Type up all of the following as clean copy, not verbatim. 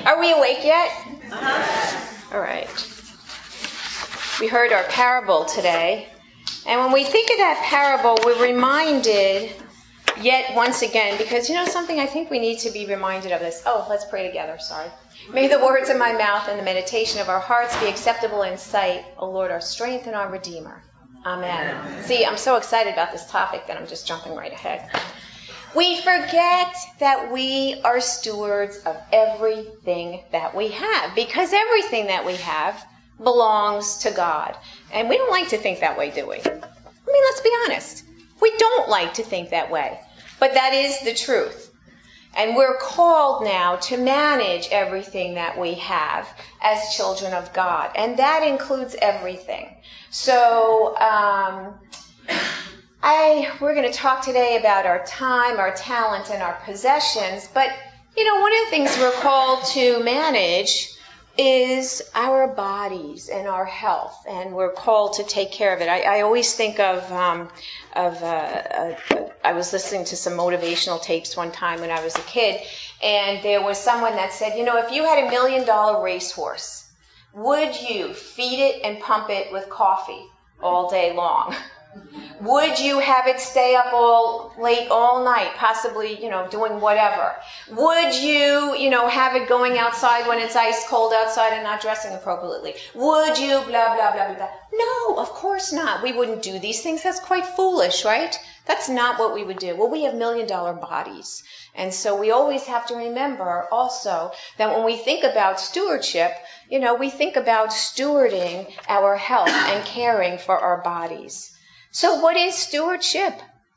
Are we awake yet? All right. We heard our parable today. And when we think of that parable, we're reminded yet once again, because you know something, I think we need to be reminded of this. Oh, let's pray together, sorry. May the words of my mouth and the meditation of our hearts be acceptable in sight, O Lord, our strength and our Redeemer. Amen. See, I'm so excited about this topic that I'm just jumping right ahead. We forget that we are stewards of everything that we have, because everything that we have belongs to God. And we don't like to think that way, do we? I mean, let's be honest. We don't like to think that way. But that is the truth. And we're called now to manage everything that we have as children of God. And that includes everything. So we're going to talk today about our time, our talent, and our possessions. But, you know, one of the things we're called to manage is our bodies and our health, and we're called to take care of it. I always think of I was listening to some motivational tapes one time when I was a kid, and there was someone that said, you know, if you had $1 million racehorse, would you feed it and pump it with coffee all day long? Would you have it stay up late all night, possibly, you know, doing whatever? Would you know, have it going outside when it's ice cold outside and not dressing appropriately? Would you blah, blah, blah, blah, blah? No, of course not. We wouldn't do these things. That's quite foolish, right? That's not what we would do. Well, we have $1 million bodies. And so we always have to remember also that when we think about stewardship, you know, we think about stewarding our health and caring for our bodies. So what is stewardship?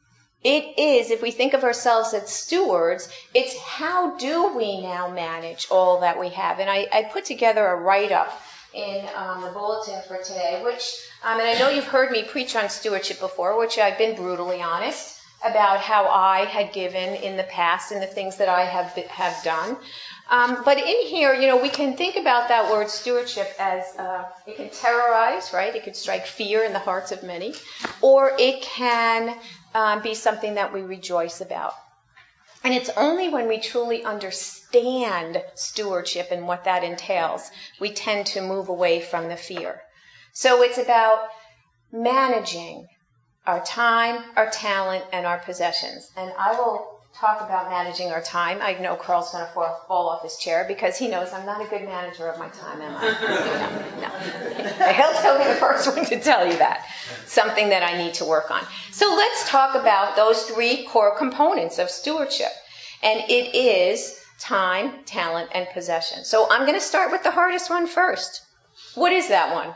It is, if we think of ourselves as stewards, it's how do we now manage all that we have? And I put together a write-up in the bulletin for today, which, and I know you've heard me preach on stewardship before, which I've been brutally honest about how I had given in the past and the things that I have done. But in here, you know, we can think about that word stewardship as it can terrorize, right? It could strike fear in the hearts of many, or it can be something that we rejoice about. And it's only when we truly understand stewardship and what that entails, we tend to move away from the fear. So it's about managing our time, our talent, and our possessions. And I will talk about managing our time. I know Carl's going to fall off his chair because he knows I'm not a good manager of my time, am I? No. He'll be the first one to tell you that. Something that I need to work on. So let's talk about those three core components of stewardship. And it is time, talent, and possession. So I'm going to start with the hardest one first. What is that one?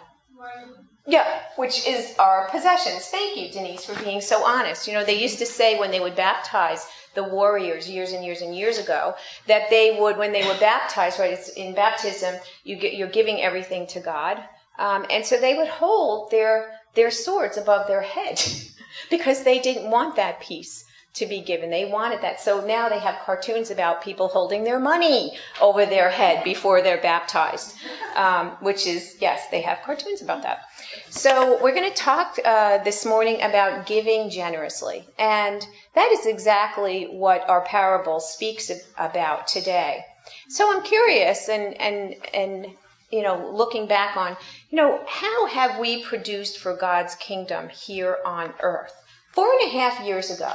Yeah, which is our possessions. Thank you, Denise, for being so honest. You know, they used to say when they would baptize the warriors years and years and years ago, that they would, when they were baptized, right, it's in baptism, you're giving everything to God. And so they would hold their swords above their head because they didn't want that piece to be given. They wanted that. So now they have cartoons about people holding their money over their head before they're baptized, which is, yes, they have cartoons about that. So we're going to talk this morning about giving generously. And that is exactly what our parable speaks about today. So I'm curious and you know, looking back on, you know, how have we produced for God's kingdom here on earth? 4.5 years ago.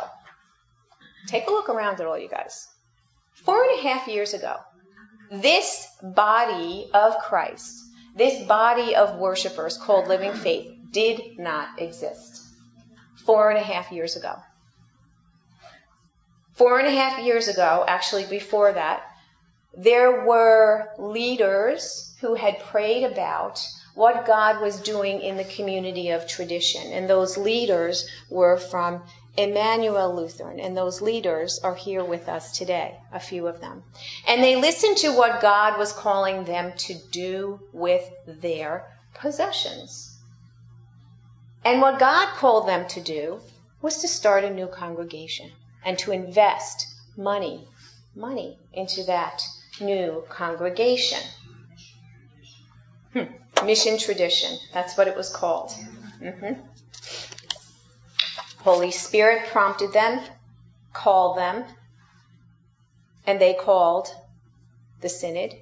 Take a look around at all you guys. 4.5 years ago, this body of Christ, this body of worshipers called Living Faith, did not exist. 4.5 years ago. 4.5 years ago, actually before that, there were leaders who had prayed about what God was doing in the community of tradition. And those leaders were from Emmanuel Lutheran, and those leaders are here with us today, a few of them. And they listened to what God was calling them to do with their possessions. And what God called them to do was to start a new congregation and to invest money into that new congregation. Mission tradition, that's what it was called. Holy Spirit prompted them, called them, and they called the synod,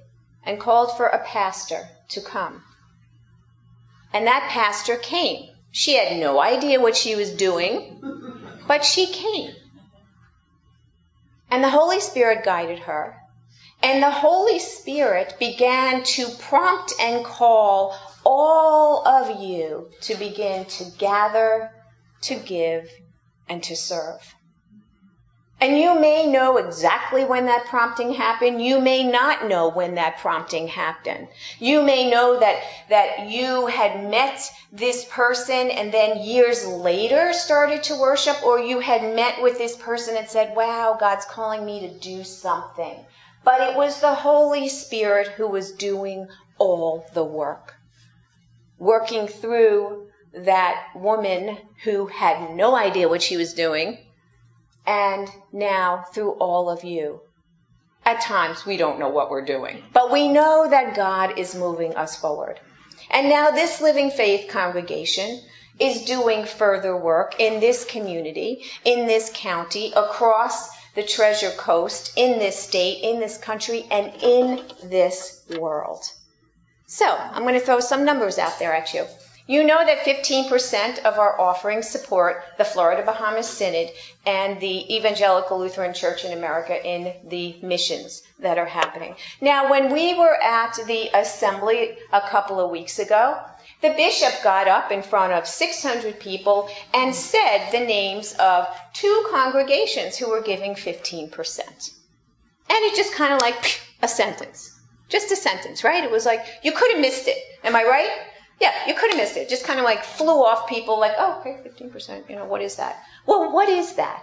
and called for a pastor to come. And that pastor came. She had no idea what she was doing, but she came. And the Holy Spirit guided her. And the Holy Spirit began to prompt and call all of you to begin to gather, to give, and to serve. And you may know exactly when that prompting happened. You may not know when that prompting happened. You may know that you had met this person and then years later started to worship, or you had met with this person and said, wow, God's calling me to do something. But it was the Holy Spirit who was doing all the work, working through that woman who had no idea what she was doing, and now through all of you. At times, we don't know what we're doing, but we know that God is moving us forward. And now this Living Faith congregation is doing further work in this community, in this county, across the Treasure Coast, in this state, in this country, and in this world. So, I'm going to throw some numbers out there at you. You know that 15% of our offerings support the Florida Bahamas Synod and the Evangelical Lutheran Church in America in the missions that are happening. Now, when we were at the assembly a couple of weeks ago, the bishop got up in front of 600 people and said the names of 2 congregations who were giving 15%. And it just kind of like a sentence. Just a sentence, right? It was like, you could have missed it. Am I right? Yeah, you could have missed it. Just kind of like flew off people like, oh, okay, 15%. What is that? Well, what is that?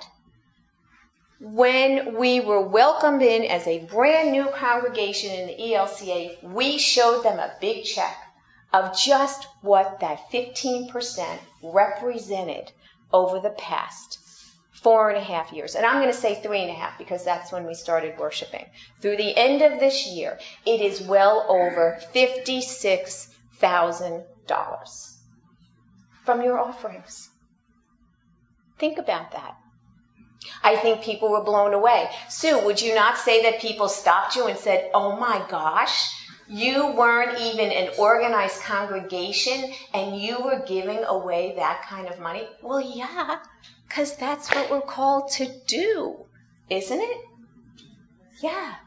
When we were welcomed in as a brand new congregation in the ELCA, we showed them a big check of just what that 15% represented over the past 4.5 years. And I'm going to say 3.5 because that's when we started worshiping. Through the end of this year, it is well over $56,000 from your offerings. Think about that. I think people were blown away. Sue, would you not say that people stopped you and said, oh my gosh, you weren't even an organized congregation and you were giving away that kind of money? Well, yeah, because that's what we're called to do, isn't it? Yeah.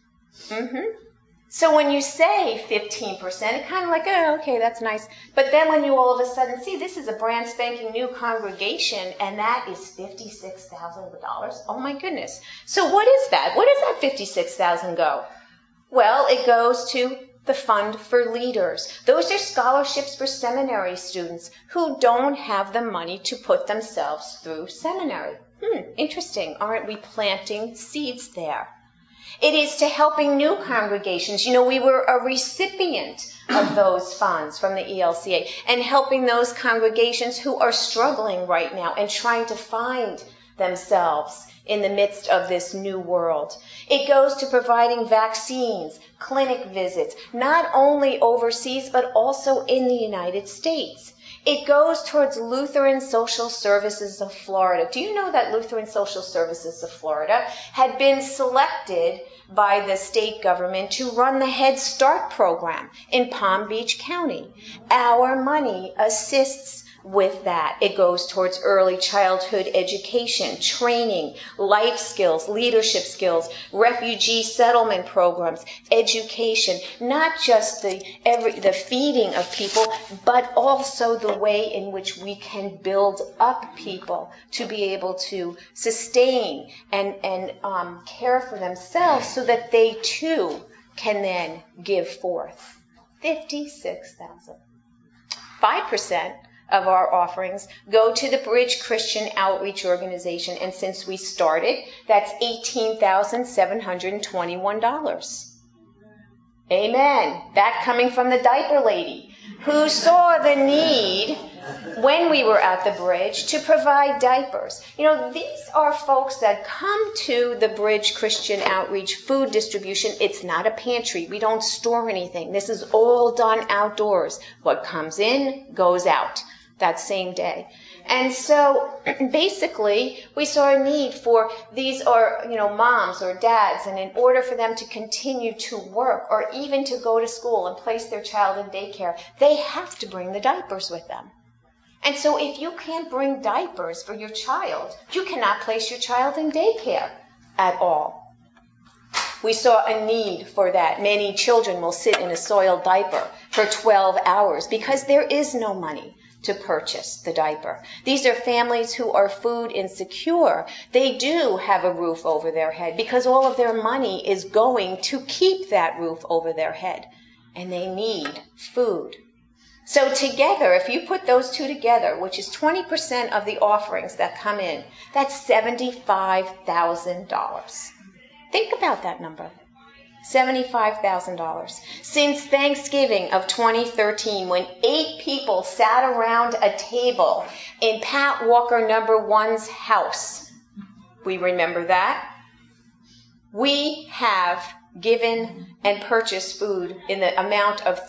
So when you say 15%, it kind of like, oh, okay, that's nice. But then when you all of a sudden see this is a brand spanking new congregation and that is $56,000, oh my goodness. So what is that? Where does that $56,000 go? Well, it goes to the Fund for Leaders. Those are scholarships for seminary students who don't have the money to put themselves through seminary. Interesting. Aren't we planting seeds there? It is to helping new congregations. We were a recipient of those funds from the ELCA and helping those congregations who are struggling right now and trying to find themselves in the midst of this new world. It goes to providing vaccines, clinic visits, not only overseas, but also in the United States. It goes towards Lutheran Social Services of Florida. Do you know that Lutheran Social Services of Florida had been selected by the state government to run the Head Start program in Palm Beach County? Our money assists with that. It goes towards early childhood education, training, life skills, leadership skills, refugee settlement programs, education, not just the feeding of people, but also the way in which we can build up people to be able to sustain and care for themselves so that they too can then give forth. 56,000. 5% of our offerings go to the Bridge Christian Outreach Organization, and since we started, that's $18,721. Amen. That coming from the diaper lady who saw the need when we were at the Bridge to provide diapers. These are folks that come to the Bridge Christian Outreach food distribution. It's not a pantry. We don't store anything. This is all done outdoors. What comes in goes out that same day. And so basically we saw a need for these or moms or dads, and in order for them to continue to work or even to go to school and place their child in daycare, they have to bring the diapers with them. And so if you can't bring diapers for your child, you cannot place your child in daycare at all. We saw a need for that. Many children will sit in a soiled diaper for 12 hours because there is no money to purchase the diaper. These are families who are food insecure. They do have a roof over their head because all of their money is going to keep that roof over their head. And they need food. So together, if you put those two together, which is 20% of the offerings that come in, that's $75,000. Think about that number. $75,000. Since Thanksgiving of 2013, when 8 people sat around a table in Pat Walker number 1's house, we remember that, we have given and purchased food in the amount of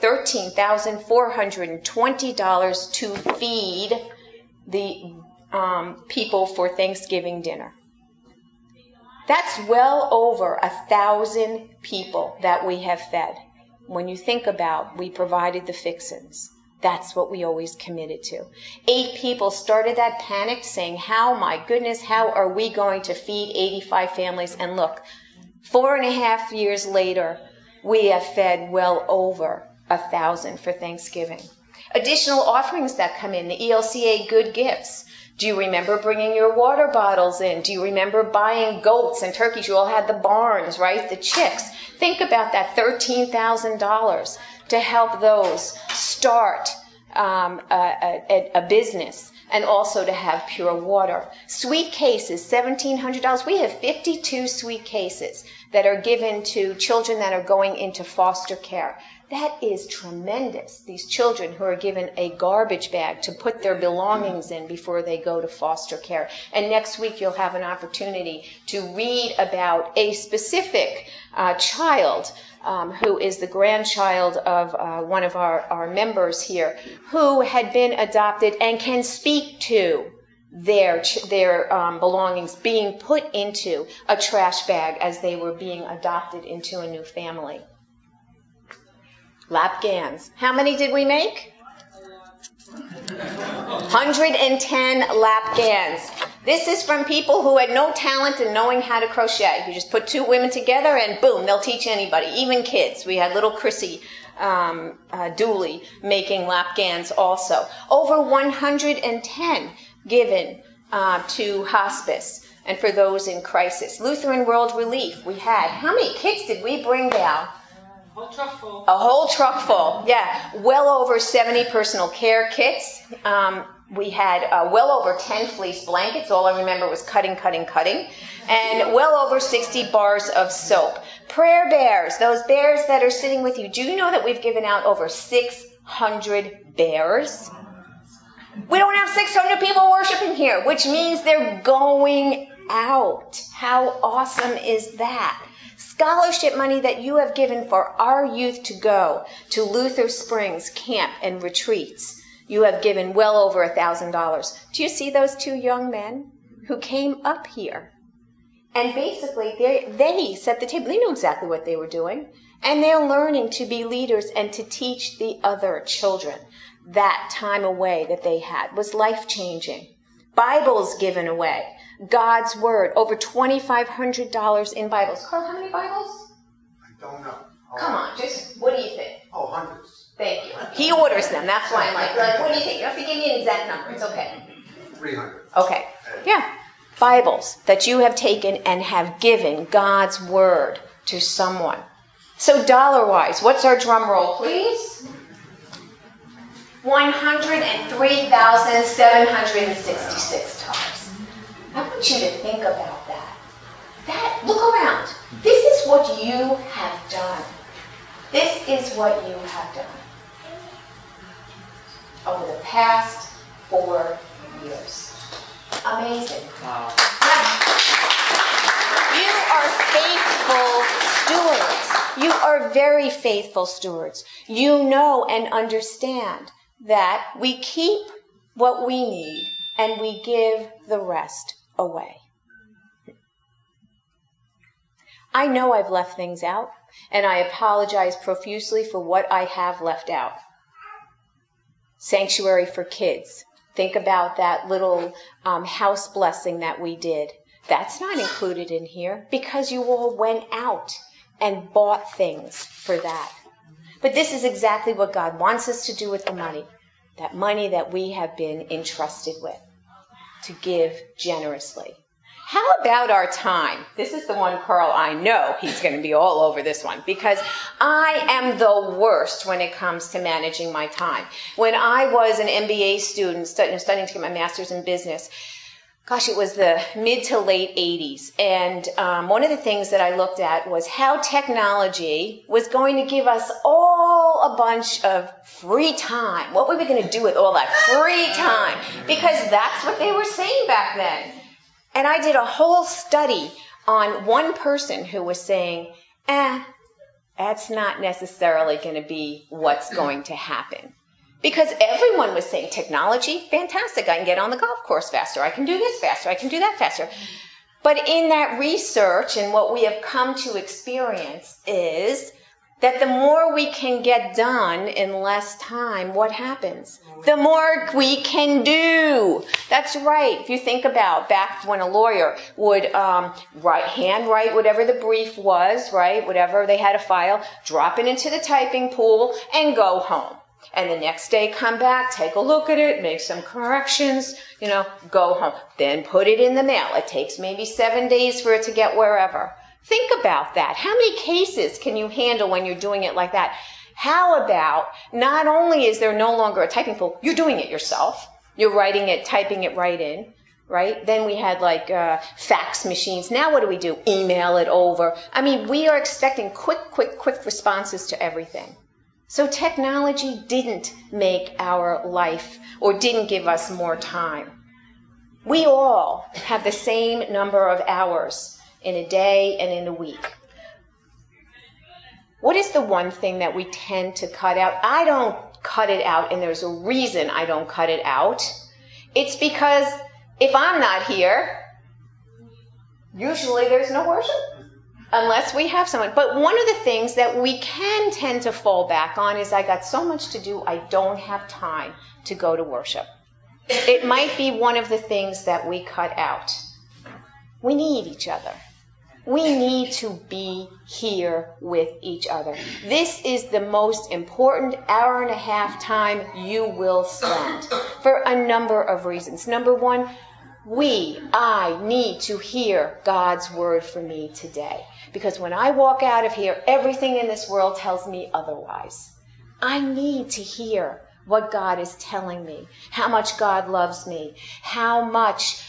$13,420 to feed the people for Thanksgiving dinner. That's well over 1,000 people that we have fed. When you think about, we provided the fixins. That's what we always committed to. 8 people started that panic saying, my goodness, how are we going to feed 85 families? And look, 4.5 years later, we have fed well over 1,000 for Thanksgiving. Additional offerings that come in, the ELCA Good Gifts. Do you remember bringing your water bottles in? Do you remember buying goats and turkeys? You all had the barns, right? The chicks. Think about that $13,000 to help those start a business and also to have pure water. Sweet cases, $1,700. We have 52 sweet cases that are given to children that are going into foster care. That is tremendous. These children who are given a garbage bag to put their belongings in before they go to foster care. And next week you'll have an opportunity to read about a specific child who is the grandchild of one of our members here, who had been adopted and can speak to their belongings being put into a trash bag as they were being adopted into a new family. Lap Gans. How many did we make? 110 lap Gans. This is from people who had no talent in knowing how to crochet. You just put 2 women together and boom, they'll teach anybody, even kids. We had little Chrissy Dooley making lap Gans also. Over 110 given to hospice and for those in crisis. Lutheran World Relief, we had. How many kits did we bring down? A whole truck full, yeah. Well over 70 personal care kits. We had well over 10 fleece blankets. All I remember was cutting. And well over 60 bars of soap. Prayer bears, those bears that are sitting with you. Do you know that we've given out over 600 bears? We don't have 600 people worshiping here, which means they're going out. How awesome is that? Scholarship money that you have given for our youth to go to Luther Springs camp and retreats. You have given well over $1,000. Do you see those 2 young men who came up here? And basically, they set the table. They knew exactly what they were doing. And they're learning to be leaders and to teach the other children. That time away that they had was life-changing. Bibles given away. God's Word. Over $2,500 in Bibles. Carl, how many Bibles? I don't know. Come on, just, what do you think? Oh, hundreds. Thank you. He orders them. That's why I'm like, what do you think? You don't have to give me an exact number. It's okay. 300. Okay. Yeah. Bibles that you have taken and have given God's Word to someone. So dollar-wise, what's our drum roll, please? $103,766. I want you to think about that. Look around. This is what you have done. This is what you have done over the past 4 years. Amazing. Wow. You are faithful stewards. You are very faithful stewards. You know and understand that we keep what we need and we give the rest away. I know I've left things out, and I apologize profusely for what I have left out. Sanctuary for kids. Think about that little house blessing that we did. That's not included in here because you all went out and bought things for that. But this is exactly what God wants us to do with the money. That money that we have been entrusted with. To give generously. How about our time? This is the one, Carl, I know he's going to be all over this one because I am the worst when it comes to managing my time. When I was an MBA student studying to get my master's in business, gosh, it was the mid to late 80s. And one of the things that I looked at was how technology was going to give us all a bunch of free time. What were we going to do with all that free time? Because that's what they were saying back then. And I did a whole study on one person who was saying, that's not necessarily going to be what's going to happen. Because everyone was saying technology, fantastic. I can get on the golf course faster. I can do this faster. I can do that faster. But in that research and what we have come to experience is that the more we can get done in less time, what happens? The more we can do. That's right. If you think about back when a lawyer would handwrite whatever the brief was, right? Whatever they had to file, drop it into the typing pool and go home. And the next day come back, take a look at it, make some corrections, go home. Then put it in the mail. It takes maybe 7 days for it to get wherever. Think about that. How many cases can you handle when you're doing it like that? How about not only is there no longer a typing pool, you're doing it yourself. You're writing it, typing it right in, right? Then we had fax machines. Now what do? Email it over. I mean, we are expecting quick responses to everything. So technology didn't make our life or didn't give us more time. We all have the same number of hours in a day and in a week. What is the one thing that we tend to cut out? I don't cut it out, and there's a reason I don't cut it out. It's because if I'm not here, usually there's no worship. Unless we have someone. But one of the things that we can tend to fall back on is I got so much to do, I don't have time to go to worship. It might be one of the things that we cut out. We need each other. We need to be here with each other. This is the most important hour and a half time you will spend for a number of reasons. Number one, I need to hear God's word for me today. Because when I walk out of here, everything in this world tells me otherwise. I need to hear what God is telling me, how much God loves me, how much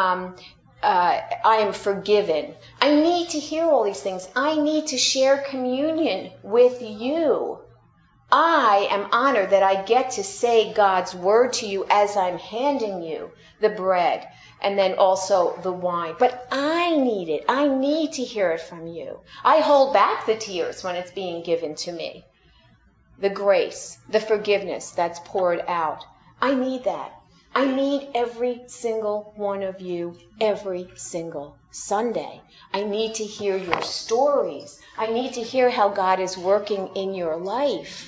I am forgiven. I need to hear all these things. I need to share communion with you. I am honored that I get to say God's word to you as I'm handing you the bread and then also the wine. But I need it. I need to hear it from you. I hold back the tears when it's being given to me. The grace, the forgiveness that's poured out. I need that. I need every single one of you every single Sunday. I need to hear your stories. I need to hear how God is working in your life.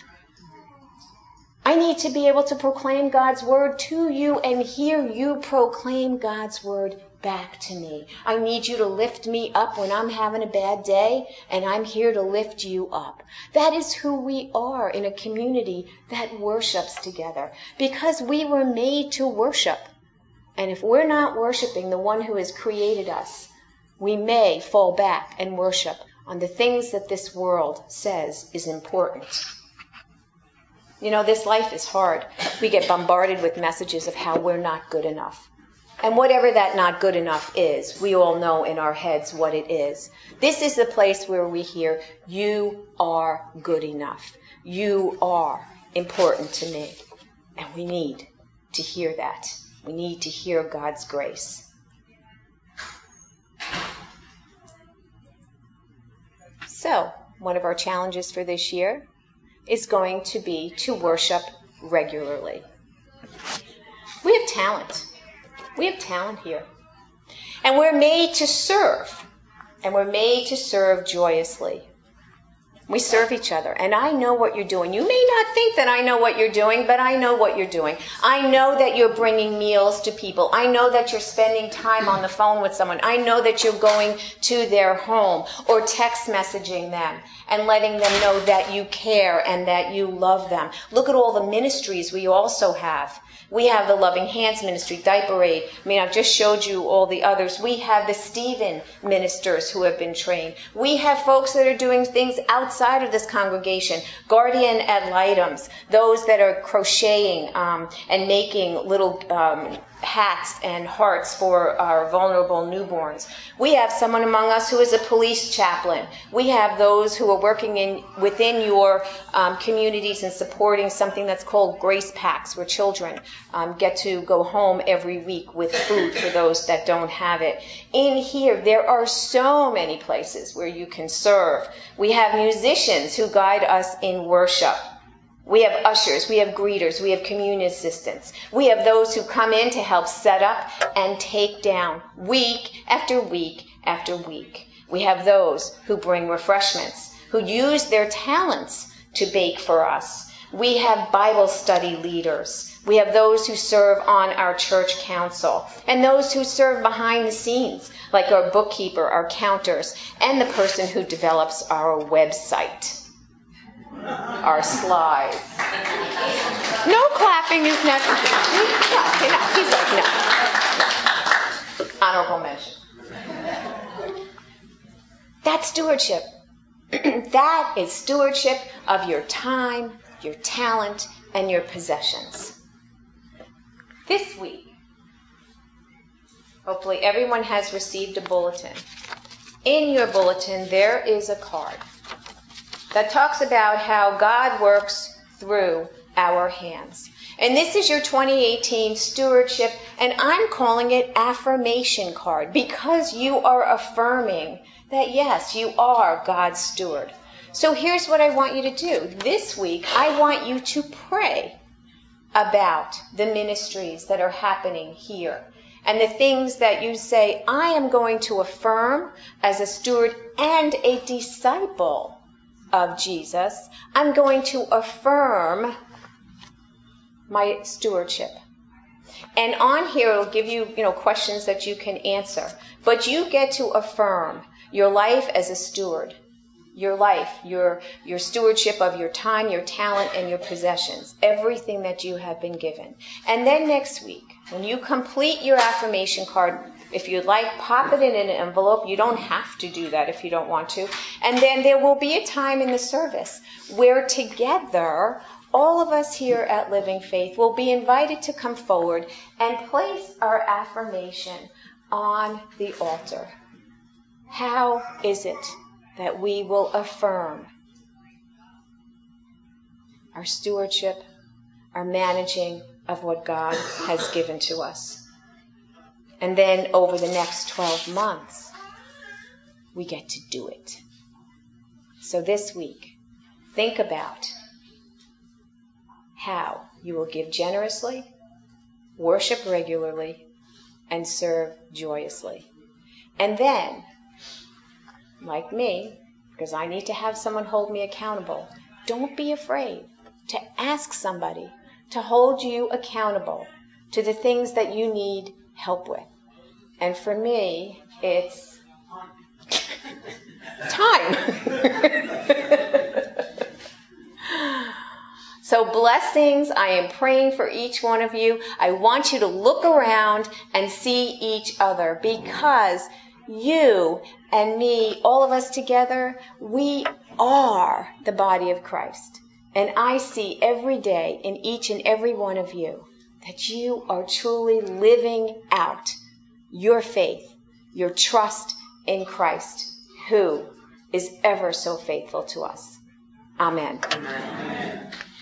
I need to be able to proclaim God's word to you and hear you proclaim God's word back to me. I need you to lift me up when I'm having a bad day, and I'm here to lift you up. That is who we are in a community that worships together, because we were made to worship. And if we're not worshiping the one who has created us, we may fall back and worship on the things that this world says is important. This life is hard. We get bombarded with messages of how we're not good enough. And whatever that not good enough is, we all know in our heads what it is. This is the place where we hear, you are good enough. You are important to me. And we need to hear that. We need to hear God's grace. So, one of our challenges for this year is going to be to worship regularly. We have talent. We have talent here. And we're made to serve. And we're made to serve joyously. We serve each other. And I know what you're doing. You may not think that I know what you're doing, but I know what you're doing. I know that you're bringing meals to people. I know that you're spending time on the phone with someone. I know that you're going to their home or text messaging them and letting them know that you care and that you love them. Look at all the ministries we also have. We have the Loving Hands Ministry, Diaper Aid. I mean, I've just showed you all the others. We have the Stephen ministers who have been trained. We have folks that are doing things outside of this congregation, guardian ad litems, those that are crocheting and making little hats and hearts for our vulnerable newborns. We have someone among us who is a police chaplain. We have those who are working within your communities and supporting something that's called Grace Packs, where children get to go home every week with food for those that don't have it. In here, there are so many places where you can serve. We have musicians who guide us in worship. We have ushers, we have greeters, we have communion assistants. We have those who come in to help set up and take down week after week after week. We have those who bring refreshments, who use their talents to bake for us. We have Bible study leaders. We have those who serve on our church council and those who serve behind the scenes, like our bookkeeper, our counters, and the person who develops our website. Our slides. No clapping is necessary. He's like, no. Honorable mention. That's stewardship. That is stewardship of your time, your talent, and your possessions. This week, hopefully everyone has received a bulletin. In your bulletin, there is a card that talks about how God works through our hands. And this is your 2018 stewardship, and I'm calling it affirmation card because you are affirming that, yes, you are God's steward. So here's what I want you to do. This week, I want you to pray about the ministries that are happening here and the things that you say, I am going to affirm as a steward and a disciple of Jesus. I'm going to affirm my stewardship. And on here, it'll give you, questions that you can answer. But you get to affirm your life as a steward. Your life, your stewardship of your time, your talent, and your possessions. Everything that you have been given. And then next week, when you complete your affirmation card, if you'd like, pop it in an envelope. You don't have to do that if you don't want to. And then there will be a time in the service where together, all of us here at Living Faith will be invited to come forward and place our affirmation on the altar. How is it that we will affirm our stewardship, our managing of what God has given to us? And then over the next 12 months, we get to do it. So this week, think about how you will give generously, worship regularly, and serve joyously. And then, like me, because I need to have someone hold me accountable, don't be afraid to ask somebody to hold you accountable to the things that you need help with. And for me, it's time. So blessings, I am praying for each one of you. I want you to look around and see each other, because you and me, all of us together, we are the body of Christ. And I see every day in each and every one of you that you are truly living out your faith, your trust in Christ, who is ever so faithful to us. Amen. Amen.